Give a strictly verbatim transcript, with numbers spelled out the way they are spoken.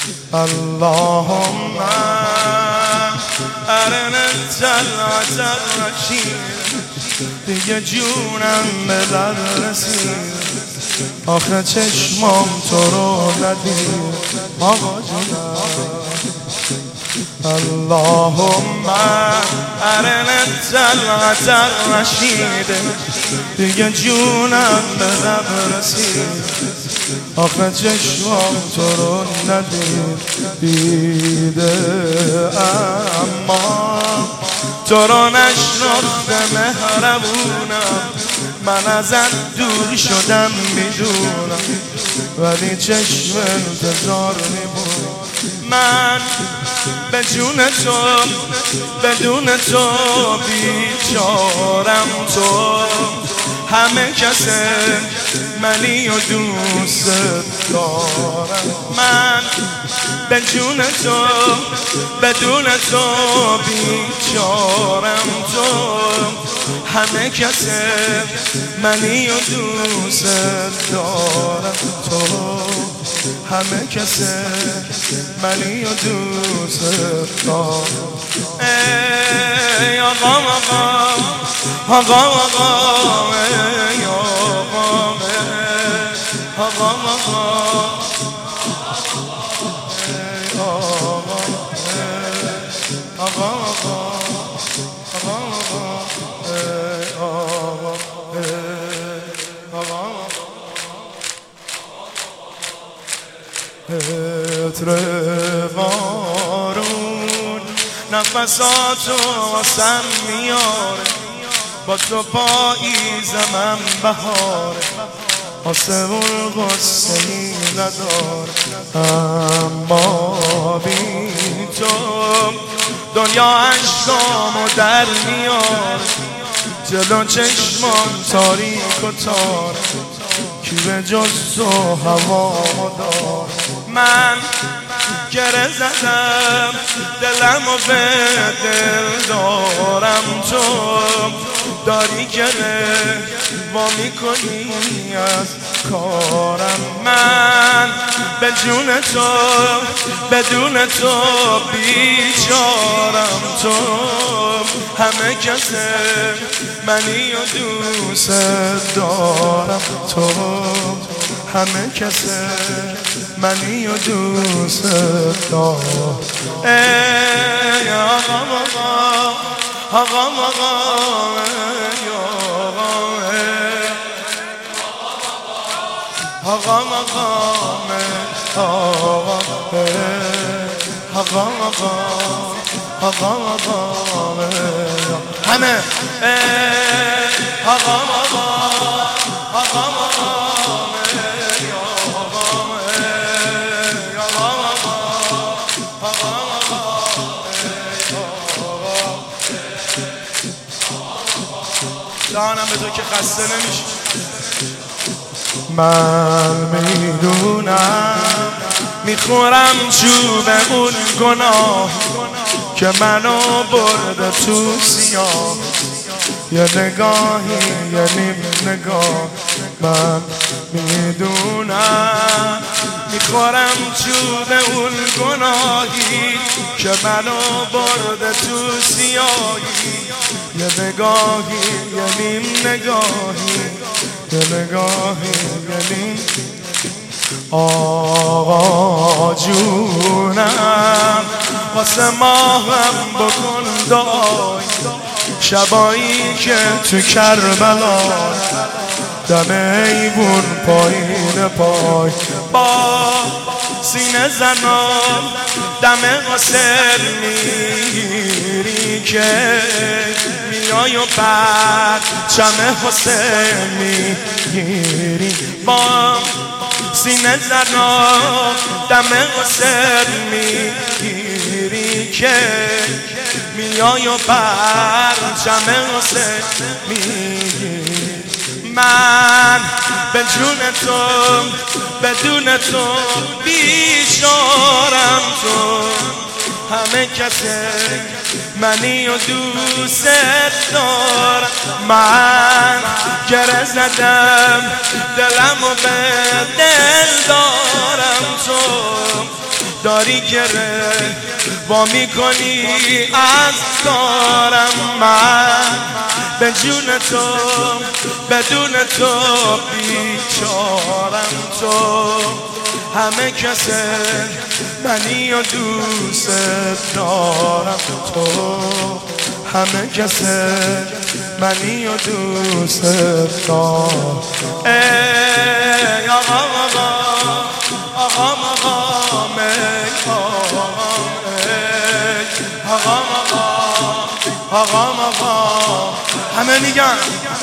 اللهم ارنا الجلوة الرشید دیگه جونم به در رسید آخه چشمام تو رو ندید آقا جونم اللهم ارنا الجلوة الرشید دیگه جونم به در رسید آخه چشمام تو رو ندید دیده اما تو رو نشناخته مهربونم من ازت دور شدم میدونم ولی چشم انتظار میبود من به جون تو بدون تو بیچارم تو همه کسه منی و دوست دارم من به جون تو بدون تو بیچارم تو همه کسه منی و دوست دارم تو همه کسه منی و دوست دارم ای آقا آقا آقا آقا ای آقا آقا آقا ای آقا آقا عطر بارون نفساتو واسم میاره با تو پاییزمم بهاره آسمون غصه‌ای نداره اما بی تو دنیا عشقامو در میاره جلو چشمام تاریک و تاره کی به جز تو هوامو داره من گره زدم دلمو به دل دارم تو داری گره وا میکنی از کارم من به جون تو بدون تو بیچارم تو همه کسه منی و دوست دارم تو همه کسه منی و دوست دارم ای آقا آقا آقا آقا ای آقا آقا آقا آقا آقا آقا همه آقا آقا آقا آقا جانم به تو که خسته نمیشه من میدونم میخورم چوب اون گناه که منو برده تو سیاه یه نگاهی یه نیم نگاه من میدونم میخورم چوب اون گناهی که منو برده تو سیاهی یه نگاهی یه نیم نگاهی یه نگاهی یه نیم آقا جونم واسه ماهم بکن دعای شبایی که تو کربلا دم ایوون پایین پای با سینه زنان دم قصر میگیری که میای و بعد چمه حسین میگیری با سینه زنان دم قصر میگیری که میای و بعد چمه حسین میگیری من به جون تو بدون تو بیچارم تو همه کسه منی و دوست دارم من گره زدم دلمو به دل دارم تو داری گره با میکنی از کارم. من به جون تو بدون تو بیچارم. تو همه کسه منی و دوست دارم. تو همه کسه منی و دوست دارم. ای آقا آقا آقا مقام ای آقا آقا آقا آقا آقا همه میگن